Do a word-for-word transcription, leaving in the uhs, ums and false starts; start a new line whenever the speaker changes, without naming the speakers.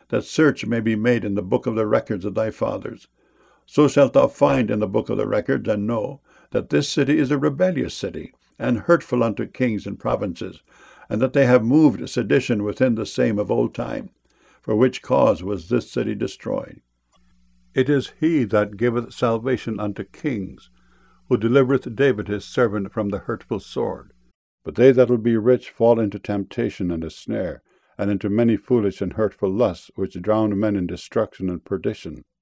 that search may be made in the book of the records of thy fathers. So shalt thou find in the book of the records, and know that this city is a rebellious city, and hurtful unto kings and provinces, and that they have moved sedition within the same of old time, for which cause was this city destroyed. It is he that giveth salvation unto kings, who delivereth David his servant from the hurtful sword. But they that will be rich fall into temptation and a snare, and into many foolish and hurtful lusts, which drown men in destruction and perdition.